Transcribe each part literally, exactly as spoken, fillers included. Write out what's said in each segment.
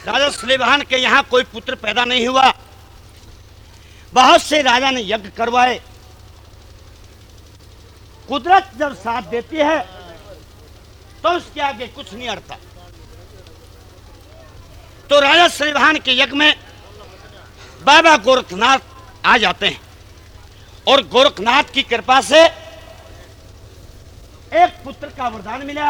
राजा सलेमान के यहाँ कोई पुत्र पैदा नहीं हुआ। बहुत से राजा ने यज्ञ करवाए। कुदरत जब साथ देती है तो उसके आगे कुछ नहीं अड़ता। तो राजा सलेमान के यज्ञ में बाबा गोरखनाथ आ जाते हैं और गोरखनाथ की कृपा से एक पुत्र का वरदान मिला।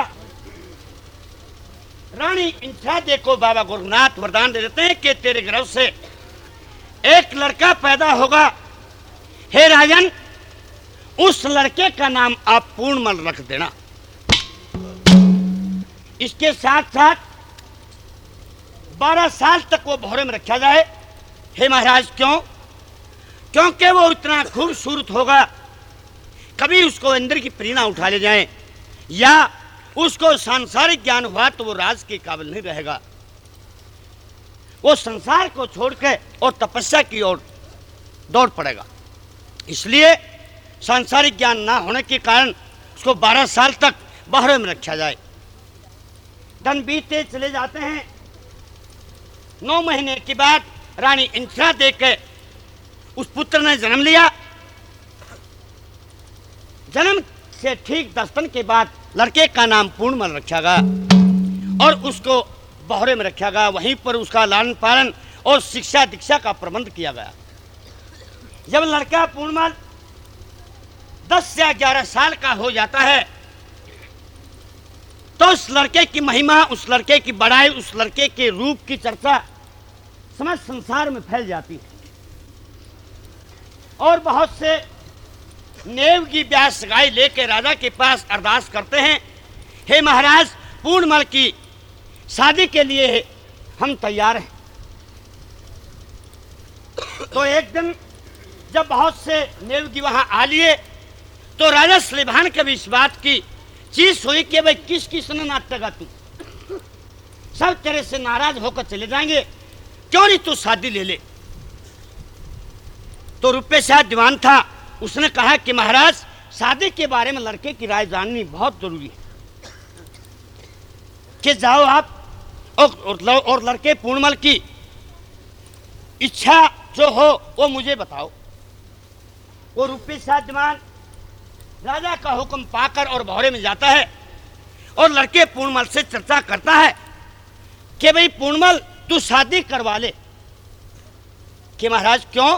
रानी इंद्रादे को बाबा गोरखनाथ वरदान दे देते हैं कि तेरे गर्भ से एक लड़का पैदा होगा। हे राजन, उस लड़के का नाम आप पूर्णमल रख देना। इसके साथ साथ बारह साल तक वो भौरे में रखा जाए। हे महाराज, क्यों? क्योंकि वो इतना खूबसूरत होगा, कभी उसको इंद्र की प्रेरणा उठा ले जाए या उसको सांसारिक ज्ञान हुआ तो वो राज के काबिल नहीं रहेगा। वो संसार को छोड़ के और तपस्या की ओर दौड़ पड़ेगा। इसलिए सांसारिक ज्ञान ना होने के कारण उसको बारह साल तक बहरे में रखा जाए। दिन बीते चले जाते हैं। नौ महीने के बाद रानी इंद्रा दे के उस पुत्र ने जन्म लिया। जन्म से ठीक दस दिन के बाद लड़के का नाम पूर्णमल रखा गया और उसको बहरे में रखा गया। वहीं पर उसका लालन पालन और शिक्षा दीक्षा का प्रबंध किया गया। जब लड़का पूर्णमल दस या ग्यारह साल का हो जाता है तो उस लड़के की महिमा, उस लड़के की बड़ाई, उस लड़के के रूप की चर्चा समस्त संसार में फैल जाती है और बहुत से नेव की ब्यास गाय लेकर राजा के पास अरदास करते हैं, हे महाराज, पूर्णमल की शादी के लिए हम तैयार हैं। तो एक दिन जब बहुत से नेव की वहां आ लिए तो राजा सलेमान के भी इस बात की चीज हुई कि भाई किस किस ने नाटेगा, तू सब तेरे से नाराज होकर चले जाएंगे, क्यों नहीं तू शादी ले ले। तो रुपये शाह दीवान था, उसने कहा कि महाराज, शादी के बारे में लड़के की राय जाननी बहुत जरूरी है कि जाओ आप और, और लड़के पूर्णमल की इच्छा जो हो वो मुझे बताओ। वो रुपये शाह दीवान राजा का हुक्म पाकर और भौरे में जाता है और लड़के पूर्णमल से चर्चा करता है कि भाई पूर्णमल, तू शादी करवा ले। कि महाराज, क्यों?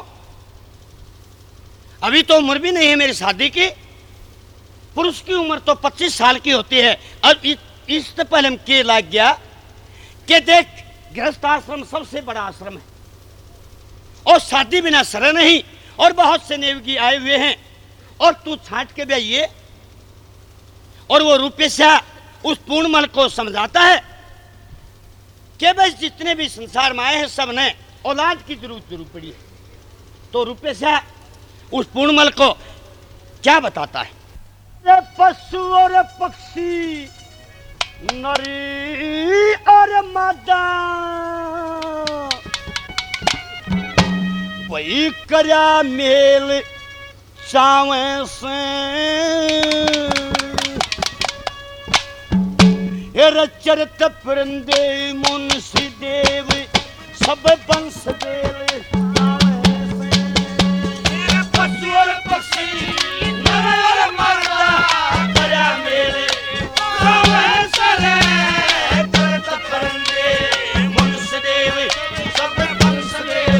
अभी तो उम्र भी नहीं है मेरी शादी की। पुरुष की उम्र तो पच्चीस साल की होती है। अब इससे पहले हम के लाग गया कि देख, गृहस्थ आश्रम सबसे बड़ा आश्रम है और शादी बिना सरे नहीं और बहुत से नेवगी आए हुए हैं और तू छांट के भी आइए। और वो रुपये से उस पूर्णमल को समझाता है कि भाई जितने भी संसार में आए हैं सब ने औलाद की जरूरत जरूर पड़ी है। तो रुपये से उस पूर्णमल को क्या बताता है? पशु और पक्षी, नरी और मादा, वही करया मेल चावे से, चरित परिंदे मुंशी देव सब बंश देव। पशु और पक्षी, नर और मादा, करया मेल चावे से, चरित परिंदे मुंशी देव सब बंश देव।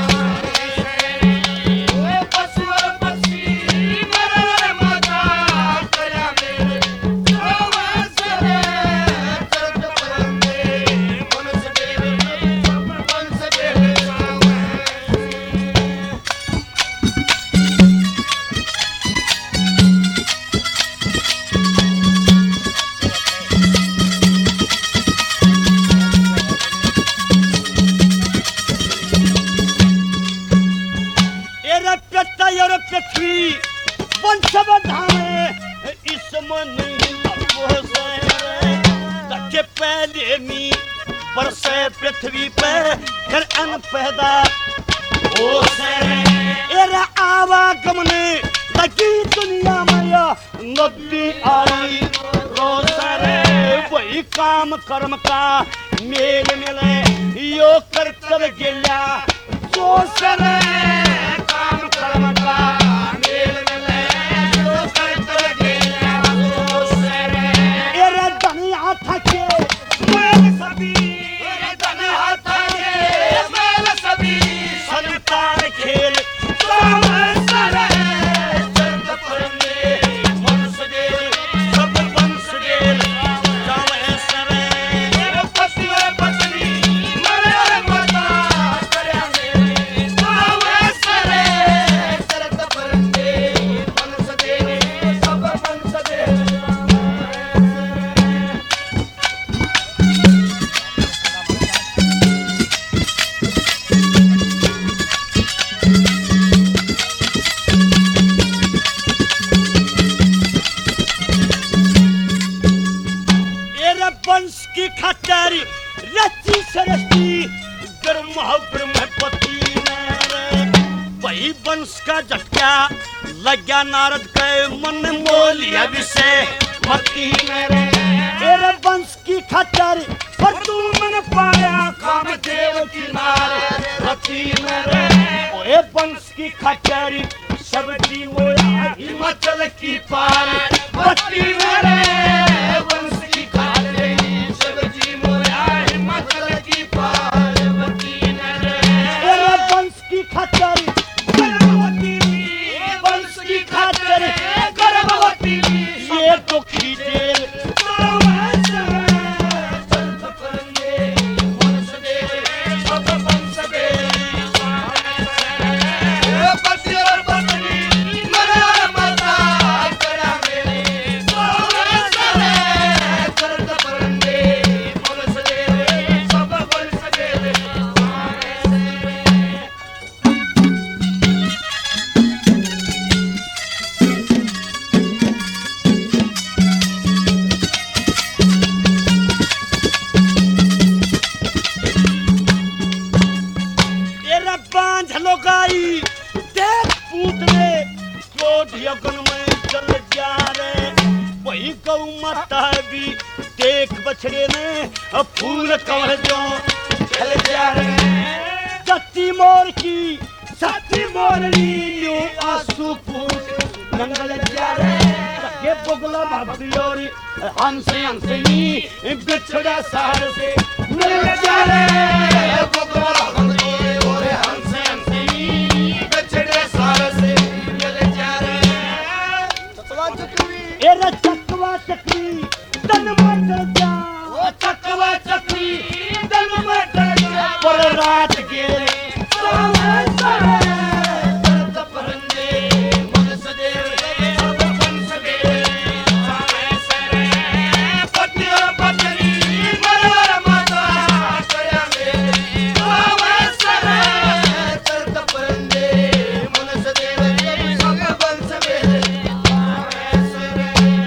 पृथ्वी पे फिर अन पैदा हो से, एरा आवागमने लगी दुनिया में नदी आई रोसरे। वही काम कर्म का मेल मिले तर गेल्या जो सरे काम कर्म का मेल मिले जो कर गेल्या जो सरे एरे धनी हाथ के मेल सभी एरे धनी हाथ के मेल सभी संतान खेल काम सरे चंद परने मनस दे सब वंश दे काम सरे एरे पति पत्नी मरे माता करे मेरे काम सरे चंद परने मनस दे सब वंश दे वंश की खातिर रची सरस्ती ब्रह्म ब्रह्मपति ने वही वंश का झटका लग गया नारद के मन मोलिया विषय मती मेरे तेरे वंश की खातिर पर तू मन पाया काम देव की नार रची मेरे ओए वंश की खातिर सबकी मोया हिमाचल की पार पति मेरे वंश की खातिर सबकी मोया हिमाचल की पार पति मेरे तेरे वंश की खातिर गर्भवती वंश की खातिर गर्भवती ये दुखी जेल देख बछड़े ने फूल कमर जो चल जा रहे जत्ती मोर की सत्ती मोरनी न्यू आंसू फूट नंगल जा रहे ये बुगला भक्तियोरी हंसे हंसनी बिछड़ा सार से मिल जा रहे बुगला भक्तियोरी हंसे हंसनी बिछड़े सार से मिल जा रहे चकवा चकवी ए चकवा चकवी तन मटर जा ओ चकवा चकवी तन मटर जा पर रात के सोवे सरे दर्द परंदे मन सदे सब बन सदे सोवे सरे पति और पत्नी मरे माता करे मेरे सोवे सरे दर्द परंदे मन सदे सब बन सदे सोवे सरे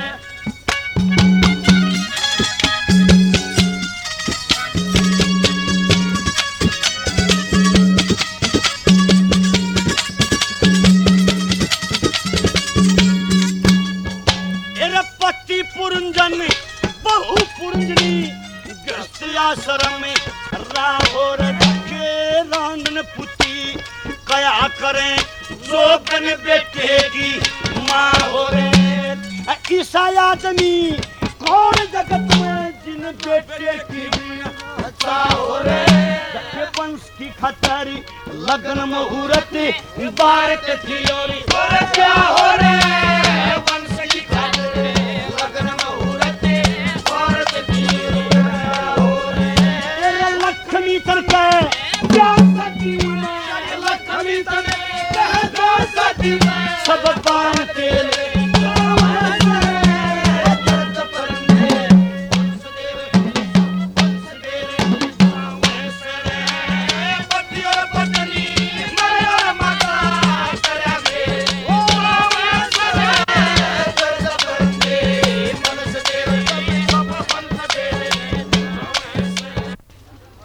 पुरंजन बहु पुरंजनी ग्रस्त्याश्रम में राहोर रखे रांडन पुती कया करें जो बन बेटे की माँ हो रे ईसा आदमी कौन जगत में जिन बेटे की अच्छा हो रे वंश की खतरी लगन मुहूर्त बारत थी और क्या हो रे